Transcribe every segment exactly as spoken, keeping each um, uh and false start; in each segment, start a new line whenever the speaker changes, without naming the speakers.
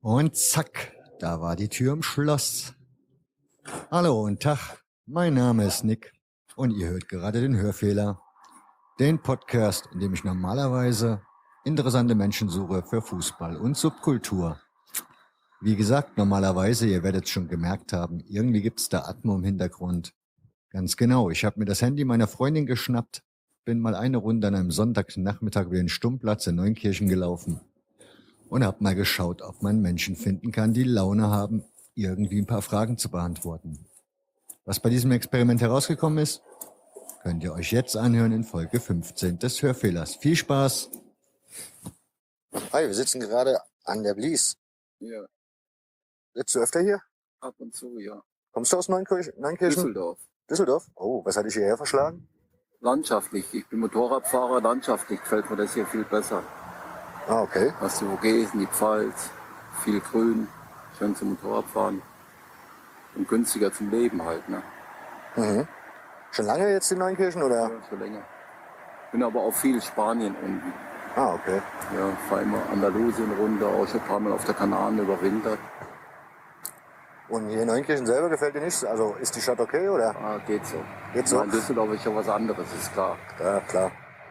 Und zack, da war die Tür im Schloss. Hallo und Tag, mein Name ist Nick und ihr hört gerade den Hörfehler, den Podcast, in dem ich normalerweise interessante Menschen suche für Fußball und Subkultur. Wie gesagt, normalerweise, ihr werdet es schon gemerkt haben, irgendwie gibt's da Atmo im Hintergrund. Ganz genau, ich habe mir das Handy meiner Freundin geschnappt, bin mal eine Runde an einem Sonntagnachmittag über den Stummplatz in Neunkirchen gelaufen und hab mal geschaut, ob man Menschen finden kann, die Laune haben, irgendwie ein paar Fragen zu beantworten. Was bei diesem Experiment herausgekommen ist, könnt ihr euch jetzt anhören in Folge fünfzehn des Hörfehlers. Viel Spaß!
Hi, wir sitzen gerade an der Blies.
Ja,
Sitzt du öfter hier?
ab und zu, ja.
Kommst du aus Neunkirchen? Neunkirchen?
Düsseldorf.
Düsseldorf? Oh, was hat dich hierher verschlagen?
Landschaftlich. Ich bin Motorradfahrer, landschaftlich gefällt mir das hier viel besser.
Ah, okay.
Hast die Vogesen, die Pfalz, viel Grün, schön zum Motorradfahren und günstiger zum Leben halt, ne?
Mhm. Schon lange jetzt in Neunkirchen, oder?
Ja, schon länger. Bin aber auch viel Spanien unten.
Ah, okay.
Ja, fahre immer Andalusien runter, auch schon ein paar Mal auf der Kanaren überwintert.
Und hier in Neunkirchen selber gefällt dir nichts? Also ist die Stadt okay, oder?
Ah, geht so.
Geht so?
Ja, in Düsseldorf ist ja was anderes, ist klar.
Ja, klar.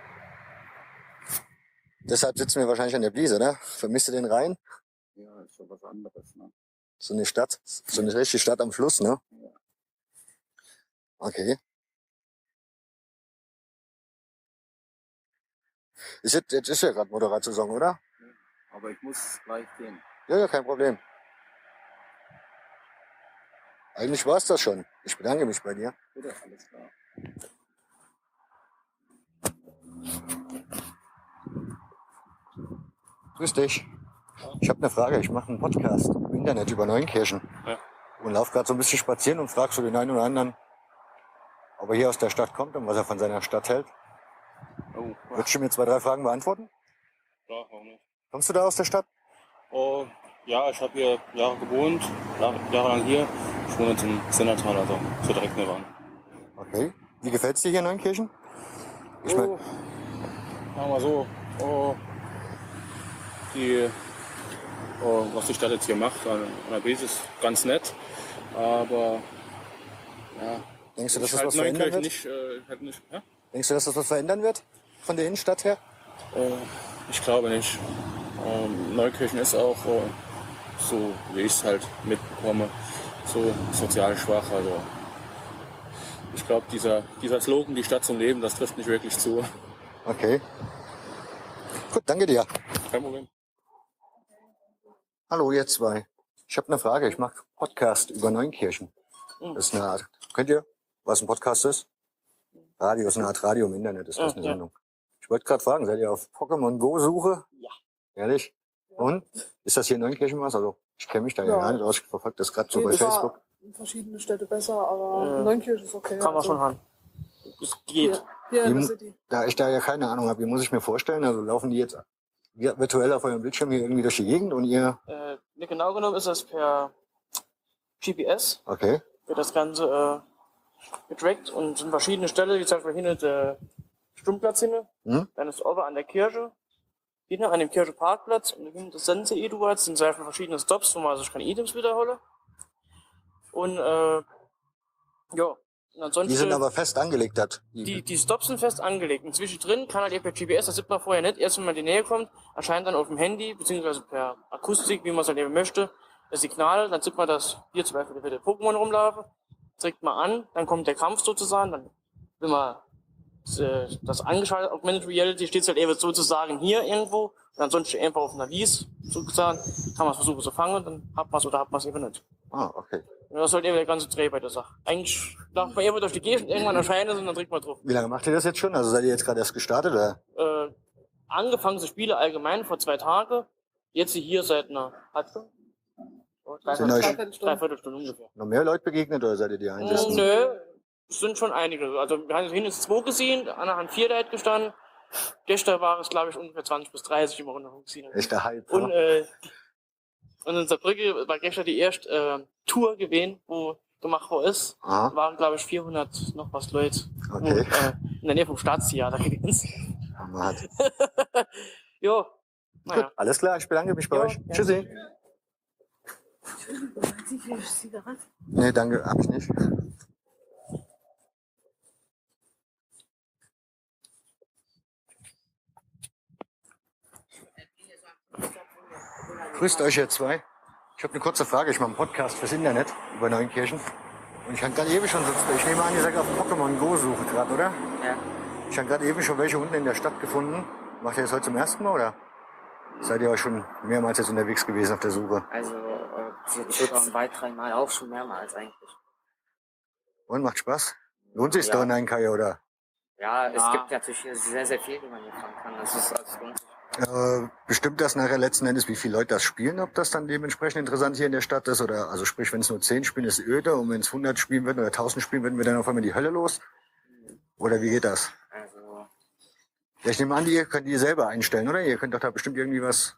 Deshalb sitzen wir wahrscheinlich an der Blies, oder? Vermisst du den Rhein?
Ja, ist schon was anderes, ne?
So eine Stadt, so eine richtige Stadt am Fluss, ne?
Ja.
Okay. Ist jetzt, jetzt ist ja gerade Moderatsaison, oder?
Aber ich muss gleich gehen.
Ja, ja, kein Problem. Eigentlich war's das schon. Ich bedanke mich bei dir.
Bitte, alles klar.
Grüß dich. Ich habe eine Frage. Ich mache einen Podcast im Internet über Neunkirchen.
Ja.
Und laufe gerade so ein bisschen spazieren und frage so den einen oder anderen, ob er hier aus der Stadt kommt und was er von seiner Stadt hält.
Oh,
Würdest du mir zwei, drei Fragen beantworten?
klar, warum nicht?
Kommst du da aus der Stadt?
Oh, ja, ich habe hier Jahre gewohnt, Jahre, jahrelang hier. Ich wohne jetzt in Sennertal, also so direkt nebenan.
Okay. Wie gefällt's dir hier in Neunkirchen? Ich mein,
Oh, sagen wir mal so, oh, die, oh, was die Stadt jetzt hier macht an, an der Blies ist ganz nett, aber ja,
denkst du, dass
ich
das
halt
was verändern
Neunkirchen
wird?
nicht, äh, halt nicht, ja?
Denkst du, dass das was verändern wird? Von der Innenstadt her?
Äh, ich glaube nicht. Ähm, Neukirchen ist auch äh, so, wie ich es halt mitbekomme, so sozial schwach. Also ich glaube, dieser, dieser Slogan, die Stadt zum Leben, das trifft nicht wirklich zu.
Okay. Gut, danke dir.
Kein Problem.
Hallo, ihr zwei. Ich habe eine Frage. Ich mache Podcast über Neunkirchen. Das ist eine Art. Könnt ihr, was ein Podcast ist? Radio ist eine Art Radio im Internet. Ist das eine
Ja, ja.
Sendung? Ich wollte gerade fragen, seid ihr auf Pokémon Go Suche?
Ja.
Ehrlich? Und? Ist das hier in Neunkirchen was? Also ich kenne mich da ja
Ja.
gar nicht aus. Ich verfolge das gerade so
Nee,
bei
das war
Facebook.
in verschiedenen Städten besser, aber
Ja.
in Neunkirchen ist okay.
Kann man
also
schon haben. Es geht.
Hier, hier in
Wie
der
mu-
City.
Da ich da ja keine Ahnung habe, wie muss ich mir vorstellen? Also laufen die jetzt virtuell auf eurem Bildschirm hier irgendwie durch die Gegend und ihr...
Äh, ne, genau genommen ist das per G P S,
Okay.
wird das Ganze äh, getrackt und sind verschiedene Stellen, wie zum Beispiel hinten der Stummplatz hinten,
Hm?
dann ist oben an der Kirche, hinten an dem Kircheparkplatz und hinten das Sense Eduard sind sehr viele verschiedene Stops, wo man sich keine Items wiederholen. Und äh, ja, und ansonsten...
Die sind aber fest angelegt hat.
Die, die Stops sind fest angelegt. Und zwischendrin kann halt ihr per G P S, das sieht man vorher nicht, erst wenn man in die Nähe kommt, erscheint dann auf dem Handy, beziehungsweise per Akustik, wie man es halt eben möchte, das Signal, dann sieht man, dass hier zum Beispiel wieder Pokémon rumlaufen, trägt man an, dann kommt der Kampf sozusagen, dann, wenn man das, äh, das angeschaltet, Augmented Reality, steht es halt eben sozusagen hier irgendwo, und ansonsten einfach auf einer Wies, sozusagen, kann man es versuchen zu fangen, dann hat man es oder hat man es eben nicht.
Ah, okay.
Und das ist halt eben der ganze Dreh bei der Sache. Eigentlich läuft man eben durch die Gegend, irgendwann erscheint es und dann drückt man drauf.
Wie lange macht ihr das jetzt schon? Also seid ihr jetzt gerade erst gestartet, oder?
äh, angefangen zu spielen allgemein vor zwei Tagen. Jetzt hier seit einer halben Stunde. Oh,
Sind euch
dreiviertel, dreiviertel Stunde ungefähr.
noch mehr Leute begegnet oder seid ihr die
Mm,
Einzigen?
nö, es sind schon einige. Also wir haben hin jetzt zwei gesehen, einer hat vier Leute gestanden. Gestern war es, glaube ich, ungefähr zwanzig bis dreißig immer runter gesehen.
Echter Hype.
Und,
ja?
äh, und in Saarbrücke war gestern die erste äh, Tour gewesen, wo gemacht worden ist.
Aha.
Waren, glaube ich, vierhundert noch was Leute.
Okay.
Und, äh, in der Nähe vom Staatstheater gewesen.
Hammer.
Jo. Naja.
Gut, alles klar, ich bedanke mich bei
Ja,
euch.
gerne.
Tschüssi. Nee, danke, hab ich nicht. Grüßt euch ihr zwei. Ich habe eine kurze Frage. Ich mache einen Podcast fürs Internet über Neunkirchen. Und ich kann gerade ewig schon sitzen. Ich nehme an, ihr seid auf Pokémon Go suche gerade, oder?
Ja.
Ich habe gerade eben schon welche unten in der Stadt gefunden. Macht ihr das heute zum ersten Mal, oder seid ihr auch schon mehrmals jetzt unterwegs gewesen auf der Suche?
Also, äh, sogar zwei, drei Mal auch schon mehrmals eigentlich.
Und macht Spaß? Lohnt sich
Ja.
da in ein Kai, oder?
Ja, es
Ja.
gibt natürlich hier sehr, sehr viel, die man hier fahren kann. Das ist alles lohnt sich.
Äh, bestimmt das nachher letzten Endes, wie viele Leute das spielen, ob das dann dementsprechend interessant hier in der Stadt ist, oder, also sprich, wenn es nur zehn spielen, ist öde, und wenn es hundert spielen würden oder tausend spielen würden, wir dann auf einmal die Hölle los? Oder wie geht das?
Also,
Ja, ich nehme an, ihr könnt die selber einstellen, oder? Ihr könnt doch da bestimmt irgendwie was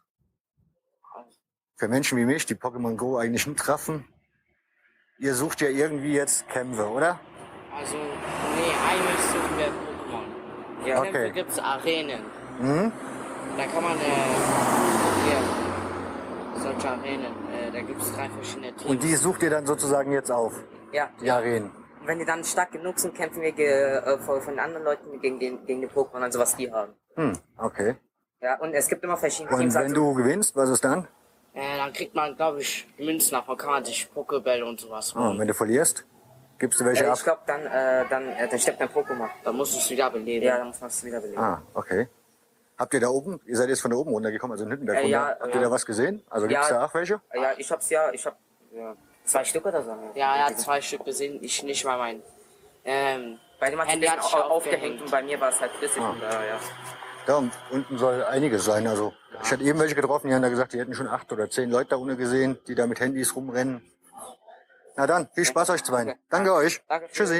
für Menschen wie mich, die Pokémon Go eigentlich nicht raffen. Ihr sucht ja irgendwie jetzt Kämpfe, oder?
Also, nee, eigentlich suchen wir Pokémon.
ja,
Okay.
Kämpfe gibt's Arenen.
Mhm.
Da kann man, äh, hier, solche Arenen, äh, da gibt's drei verschiedene Teams.
Und die sucht ihr dann sozusagen jetzt auf,
ja.
die Arenen.
Und wenn die dann stark genug sind, kämpfen wir ge, äh, von von anderen Leuten gegen den, gegen den Pokémon, also was die haben.
Hm, okay.
Ja, und es gibt immer verschiedene
Und
Teams.
wenn
Also,
du gewinnst, was ist dann?
Äh, dann kriegt man, glaube ich, Münzen ab, man kann man sich Pokébälle und sowas
Ah,
holen.
und wenn du verlierst, gibst du welche
äh,
ab?
ich glaube, dann, äh, dann, äh, dann stirbt ein Pokémon.
Dann musst du es wieder beleben.
Ja, dann muss man es wiederbeleben.
Ah, okay. Habt ihr da oben, ihr seid jetzt von da oben runtergekommen, also in Hüttenberg
Äh,
runter.
ja,
Habt
ja.
ihr da was gesehen? Also gibt's
Ja.
da auch welche?
Äh, Ja, ich hab's ja, ich hab ja, zwei Stück oder so. Ne?
Ja, er hat zwei Stück gesehen, ich nicht mal mein. Ähm,
Bei dem hat es ein
Handy
bisschen
hat sich
au- aufgehängt
aufgehängt.
und bei mir war es halt flüssig.
Ah.
Und, äh, ja.
Da und unten soll einiges sein. Also ich hatte eben welche getroffen, die haben da gesagt, die hätten schon acht oder zehn Leute da unten gesehen, die da mit Handys rumrennen. Na dann, viel Spaß euch zwei.
Okay.
Danke euch.
Danke.
Tschüssi.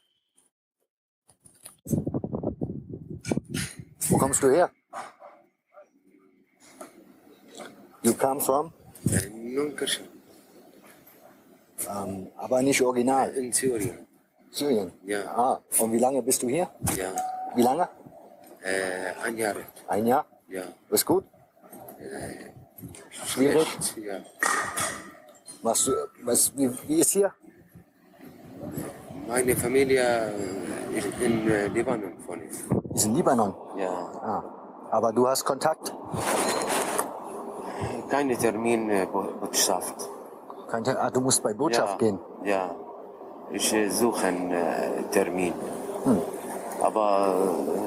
Wo kommst du her? You come from?
Neunkirchen,
Ähm, aber nicht original.
in Syrien.
Syrien?
Ja.
Ah, und wie lange bist du hier?
Ja,
Wie lange?
äh, ein Jahr.
Ein Jahr?
Ja,
Ist gut? Schwierig?
ja.
Machst du, was, wie, wie ist hier?
Meine Familie äh, ist in äh, Libanon von ich.
Ist in Libanon.
Ja,
Ah. Aber du hast Kontakt?
keine Termin äh, Bo- Botschaft.
Kein Te- ah, du musst bei Botschaft
ja,
gehen.
Ja, ich äh, suche einen äh, Termin.
Hm.
Aber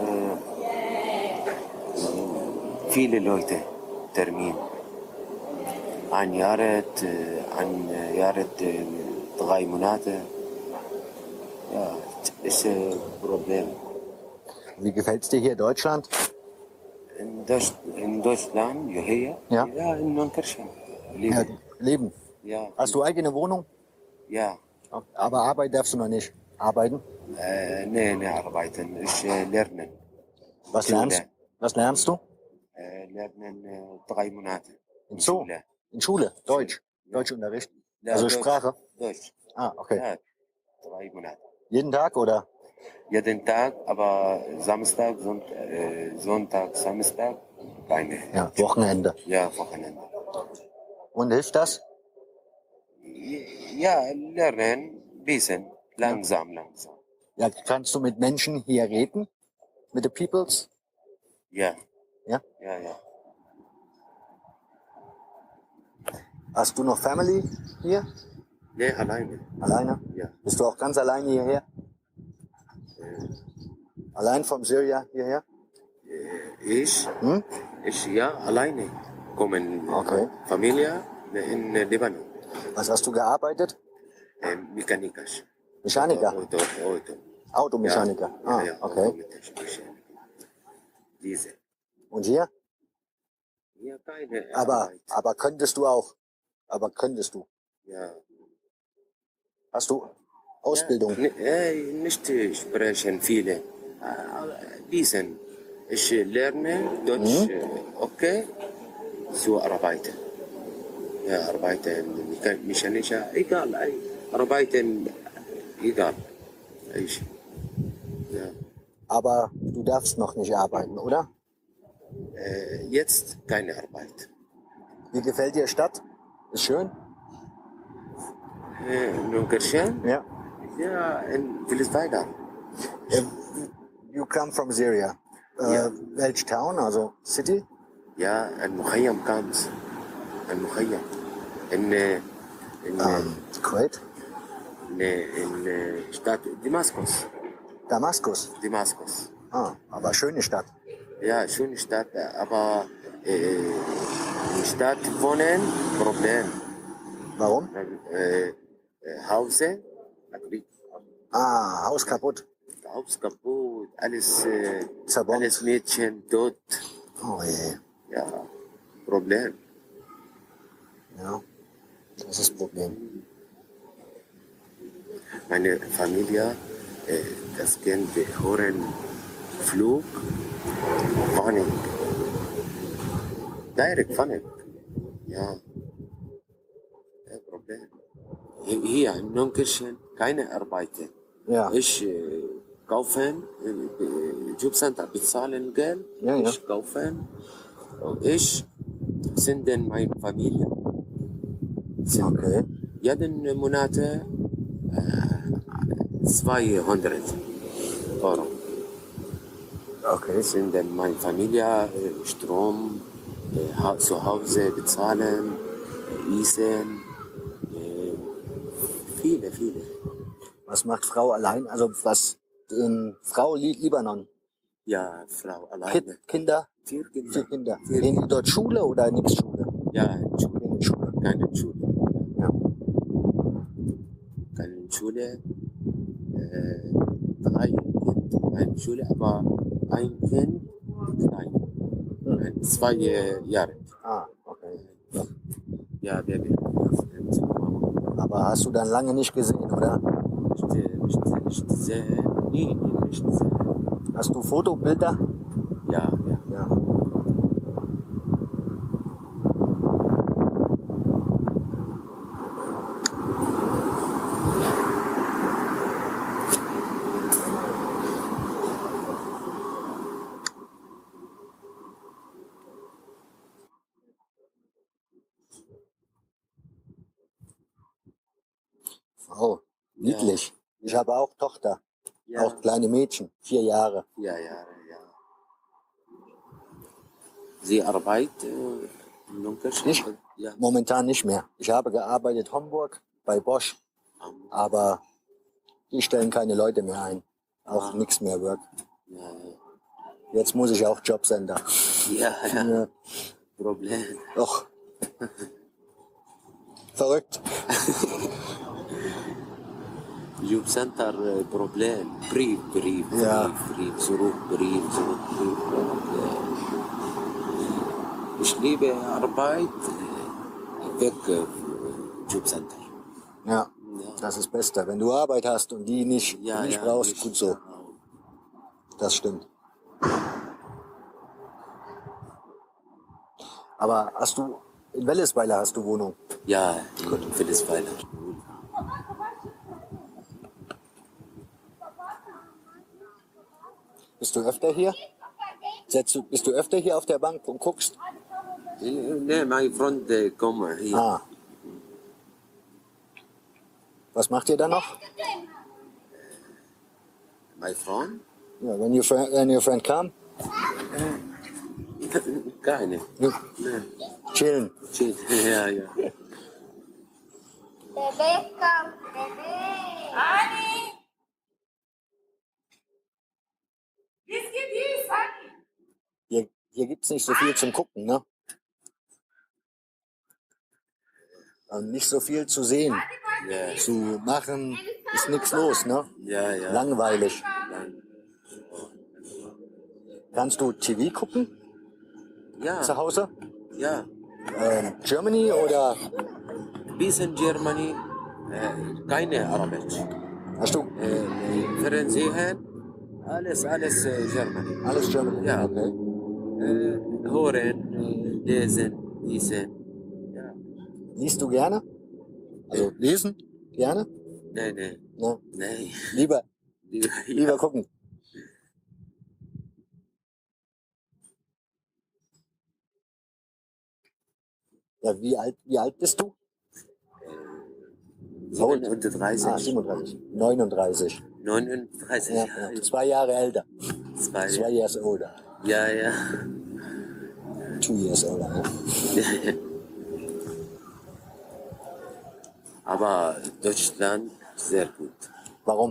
äh, viele Leute Termin. Ein Jahr, äh, ein Jahr, äh, drei Monate. Ja, ist ein Problem.
Wie gefällt's dir hier in Deutschland?
In, Deutsch, in Deutschland, hierher?
Ja.
Ja, in Neunkirchen.
Ja,
Leben.
Leben.
Ja.
Hast du eigene Wohnung?
Ja.
Aber arbeiten darfst du noch nicht. Arbeiten?
Äh, nee, nee, arbeiten. Ich äh, lerne.
Was
Schule.
lernst, was lernst du?
Äh, lernen äh, drei Monate.
In so?
Schule.
In Schule? Deutsch?
Ja.
Deutschunterricht?
Ja,
Also
Deutsch.
Sprache?
Deutsch.
Ah, okay.
Ja, drei Monate.
Jeden Tag oder?
Jeden Tag, aber Samstag, Sonnt, äh, Sonntag, Samstag, keine.
Ja, Wochenende.
Ja, Wochenende.
Und hilft das?
Ja, lernen, bisschen, langsam, langsam.
Ja, kannst du mit Menschen hier reden? Mit den Peoples?
Ja.
Ja?
Ja, ja.
Hast du noch Family hier?
Nee, alleine.
Alleine?
Ja.
Bist du auch ganz alleine hierher? Allein vom Syrien hierher?
Ich,
Hm?
ich ja, alleine kommen.
Okay.
Familie in Libanon.
Was hast du gearbeitet?
Äh, Mechaniker.
Mechaniker?
Auto, Auto.
Automechaniker?
Ja,
Ah,
ja,
okay.
Automechaniker. Diese.
Und hier?
Ja, keine
Aber,
Arbeit.
aber könntest du auch? Aber könntest du?
Ja.
Hast du Ausbildung?
Ja, n- äh, nicht äh, sprechen viele. Aber lesen. Ich äh, lerne Deutsch,
Mhm.
äh, okay, zu arbeiten. Ja, arbeiten, Mecha- Mechaniker, egal, äh, arbeiten, egal. Ich, ja.
Aber du darfst noch nicht arbeiten, oder?
Äh, jetzt keine Arbeit.
Wie gefällt dir Stadt? Ist schön?
äh, Nunkerschen?
Ja.
Ja, in Willisweiler.
Äh, You come from Syria. Äh,
Ja.
Welch town, also city?
Ja, المخيم كامس. المخيم. In, äh, in, äh,
Ähm, Kuwait?
in, äh, in äh, Stadt Damaskus.
Damaskus.
Damaskus.
Ah, aber schöne Stadt.
Ja, schöne Stadt, aber äh, in Stadt wohnen, Problem.
Warum?
Äh, äh, Hause,
Ah, Haus kaputt.
Haus kaputt, alles, äh,
Zerbombt.
alles Mädchen tot.
Oh je.
Ja, Problem.
Ja, das ist das Problem.
Meine Familie, äh, das Kind, wir hören Flug, Warnung. Direkt Warnung. Ja, kein Problem. Hier hier in Nunkerschen keine Arbeiten.
Ja.
Ich äh, kaufen, äh, Jobcenter bezahlen Geld,
Ja, ja.
ich kaufen, und ich sende meine Familie.
Okay.
Jeden Monat äh, zweihundert Euro.
Okay.
Sende meine Familie äh, Strom, äh, ha- zu Hause bezahlen, äh, Essen, äh, viele, viele.
Was macht Frau allein? Also was in Frau Li Libanon?
Ja, Frau
Kind,
alleine.
Kinder?
Vier Kinder.
Vier Kinder.
Vier
Gehen die dort Schule oder nix Schule?
Ja, Schule.
Gehen in Schule.
Keine Schule.
Ja.
Keine Schule. Äh, drei Kinder. Eine Schule, aber ein Kind klein. Ein Zwei äh, Jahre.
Ah, okay. Ja.
Ja, Baby. Und Mama.
Aber hast du dann lange nicht gesehen, oder?
Nicht, äh, nicht, nicht sehr. Nie, nie, nicht sehr.
Hast du Fotobilder?
Ja, ja.
Ja. Oh, niedlich. Ich habe auch Tochter.
Ja,
Auch kleine Mädchen. Vier Jahre.
ja, ja, ja. Sie arbeitet äh, in Lunkerschen?
Ich?
Ja.
Momentan nicht mehr. Ich habe gearbeitet Homburg bei Bosch. Aber die stellen keine Leute mehr ein. Auch nichts mehr Work.
Ja,
Jetzt muss ich auch Jobcenter.
ja, ja.
Ja.
Problem.
Doch. Verrückt.
Jobcenter äh, Problem. Brief, Brief, Brief,
Ja.
Brief, zurück, Brief, zurück, Brief. Ja. Ich liebe Arbeit, äh, weg, äh, Jobcenter.
Ja, das ist das Beste. Wenn du Arbeit hast und die nicht,
Ja,
nicht
ja,
brauchst,
nicht-
gut so. Das stimmt. Aber hast du, in Wellesweiler hast du Wohnung?
Ja, in Willisweiler.
Bist du öfter hier? Setzt du, bist du öfter hier auf der Bank und guckst?
Nee, mein Freund äh, kommt hier.
Ah. Was macht ihr da noch?
Mein Freund?
Ja, when your friend, when your friend come,
Keine.
you
Nee.
chillen.
Chill. Ja, ja.
Hier, hier gibt's nicht so viel zum Gucken, ne? Und nicht so viel zu sehen.
Ja,
Zu machen ist nichts los, ne?
ja, ja.
Langweilig.
Lang.
Kannst du T V gucken
Ja,
zu Hause?
ja.
Ähm, Germany oder
Bis in Germany äh, keine Arabisch.
hast du
Äh, Fernsehen, alles, alles äh, Germany.
alles Germany?
Ja.
Okay.
Äh, hören, äh, lesen, lesen. Ja.
Liest du gerne? Also lesen? Gerne?
Nein, nein,
Ne?
nein.
Lieber,
Ja.
lieber gucken. Ja, wie alt, wie alt bist du?
siebenunddreißig.
Ah, siebenunddreißig. neununddreißig.
neununddreißig.
Ja,
Ja,
ja. Zwei Jahre älter.
Zwei.
Zwei years older.
Ja, ja.
Two years older. Ja.
Aber Deutschland sehr gut.
Warum?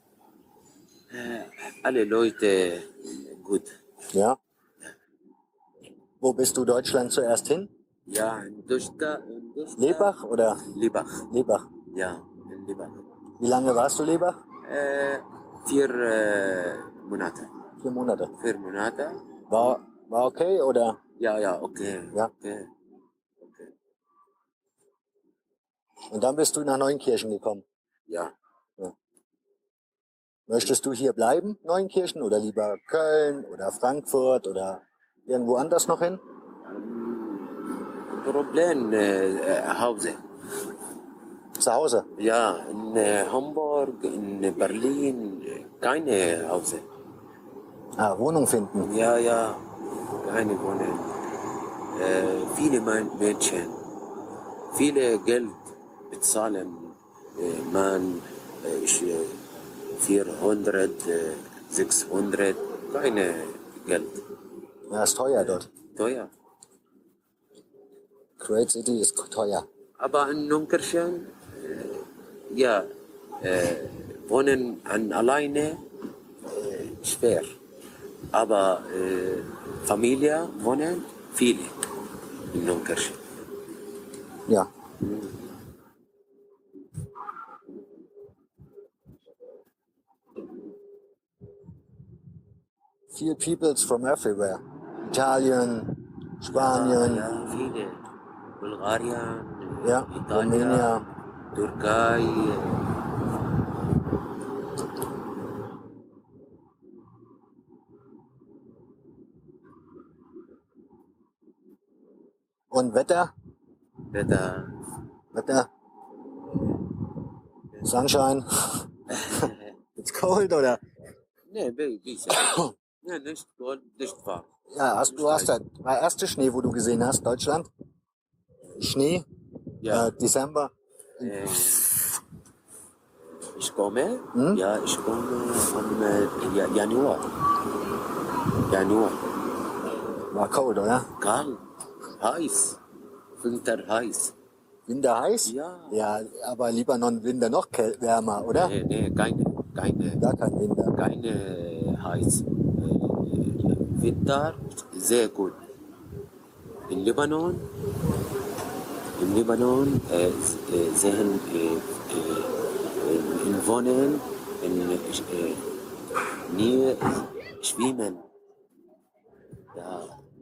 Alle Leute gut.
Ja. Wo bist du Deutschland zuerst hin?
Ja, in Deutschland. In Deutschland
Lebach oder?
Lebach.
Lebach.
Ja, in Lebach.
Wie lange warst du Lebach?
Äh, vier äh, Monate.
Vier Monate.
Vier Monate.
War, war okay oder?
Ja, ja, okay.
Ja.
Okay. Okay.
Und dann bist du nach Neunkirchen gekommen.
Ja.
Möchtest du hier bleiben, Neunkirchen, oder lieber Köln oder Frankfurt oder irgendwo anders noch hin?
Problem äh, Hause.
Zu Hause?
Ja, in äh, Hamburg, in Berlin, äh, keine Hause.
Ah, Wohnung finden.
Ja, ja, keine Wohnung. Äh, viele Menschen, viele Geld bezahlen. Äh, man, äh, ich, äh, vierhundert, äh, sechshundert, keine Geld.
Ja, ist teuer dort.
Teuer.
Kuwait City ist teuer.
Aber in Neunkirchen, äh, ja, äh, wohnen an alleine äh, schwer. Aber äh, Familie wohnen viele in Neunkirchen.
Ja. Few peoples from everywhere. Italien, Spanien,
Ja, ja, viele. Bulgarien,
ja,
Italien,
Rumänien.
Türkei.
Und Wetter?
Wetter.
Wetter? Sunshine? It's cold oder?
Nee, wie bisschen. Nee, nicht cold, nicht warm.
Ja, hast, du hast der erste Schnee, wo du gesehen hast, Deutschland? Schnee?
Ja.
Äh, Dezember?
Äh, ich komme,
Hm?
ja, ich komme am äh, Ja- Januar. Januar.
War cold, oder?
Kalt, heiß, Winter heiß.
Winter heiß?
Ja.
Ja, aber Libanon Winter noch käl- wärmer, oder?
Nee, nee, keine, keine,
Gar kein Winter.
keine heiß. Äh, Winter sehr gut. In Libanon, in Libanon äh, äh, sehen äh, äh, in Wohnen, in äh, Nähe schwimmen. Ja,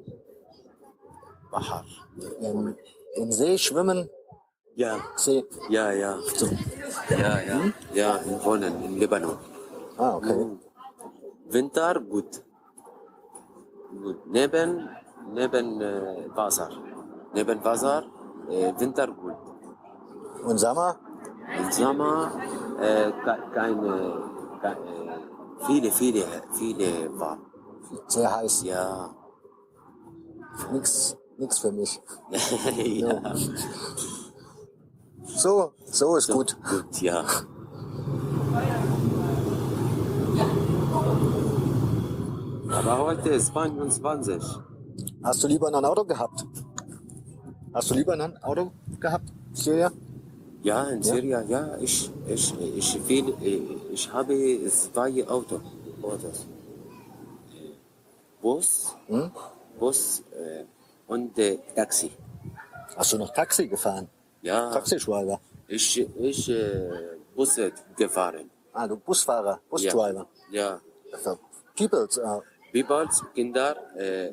Bahar.
Im, Im See schwimmen,
Ja,
See.
ja, ja.
So.
Ja, ja, ja, in Wohnen, in Libanon.
Ah, okay.
Winter gut. Gut. Neben, neben äh, Wasser. Neben Wasser, äh, Winter gut.
Und Sommer?
Im Sommer äh, ke- keine, keine, viele, viele, viele warm.
Sehr heiß.
Ja.
Nix, nix für mich.
ja.
So, so ist gut.
Gut, ja. Aber heute ist zweiundzwanzig.
Hast du lieber noch ein Auto gehabt? Hast du lieber noch ein Auto gehabt, Syria?
Ja, in Syrien, ja, ich, ich, ich, will, ich habe zwei Auto, Autos. Bus,
Hm?
Bus äh, und äh, Taxi.
Hast du noch Taxi gefahren?
Ja,
Taxischreiber.
ich, ich äh, Bus gefahren.
Ah, du Busfahrer, Busdriver.
Ja,
Also, Peoples, äh,
Peoples, Kinder, äh,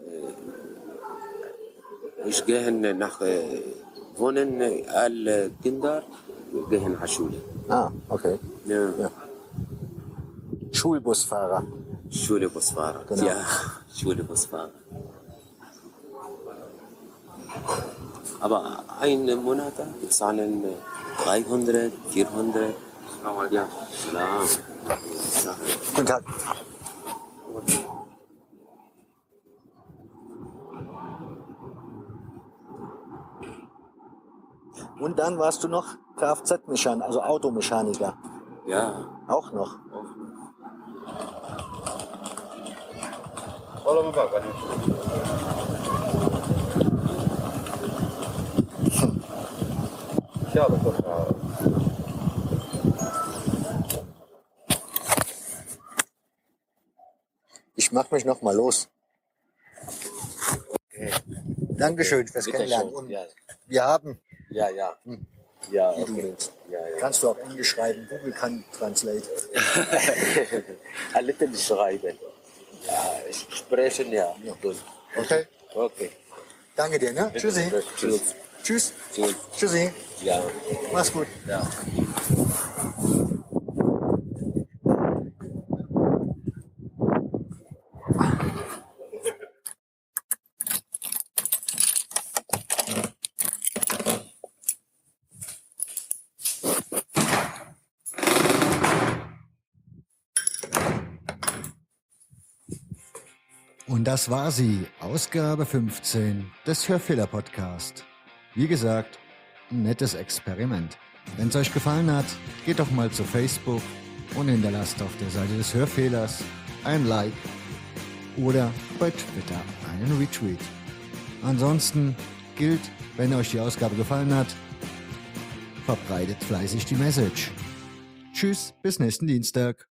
ich gehe nach äh, Wohnen, äh, alle Kinder gehen nach Schule.
ah, okay.
Ja.
Ja. Schulbusfahrer.
Schulebusfahrer.
Genau.
Ja, Schulebusfahrer. Aber einen Monat bezahlen dreihundert, vierhundert. Ja, klar. Ja.
Guten Tag. Und dann warst du noch
Kfz-Mechaniker, also Automechaniker.
Ja.
Auch noch. Ich mach mich noch mal los.
Okay.
Dankeschön fürs
Bitte
Kennenlernen.
schön.
Und
Ja,
wir haben,
ja, ja. Ja,
wie du
okay.
willst.
Ja, ja.
Kannst du auch Englisch schreiben. Google kann Translate.
Ein little schreiben. Ja, sprechen, ja. Gut.
Okay?
Okay.
Danke dir, ne? Tschüssi.
Tschüss.
Tschüss.
Tschüss.
Tschüssi.
Ja.
Mach's gut.
Ja.
Und das war sie, Ausgabe fünfzehn des Hörfehler-Podcast. Wie gesagt, ein nettes Experiment. Wenn es euch gefallen hat, geht doch mal zu Facebook und hinterlasst auf der Seite des Hörfehlers ein Like oder bei Twitter einen Retweet. Ansonsten gilt, wenn euch die Ausgabe gefallen hat, verbreitet fleißig die Message. Tschüss, bis nächsten Dienstag.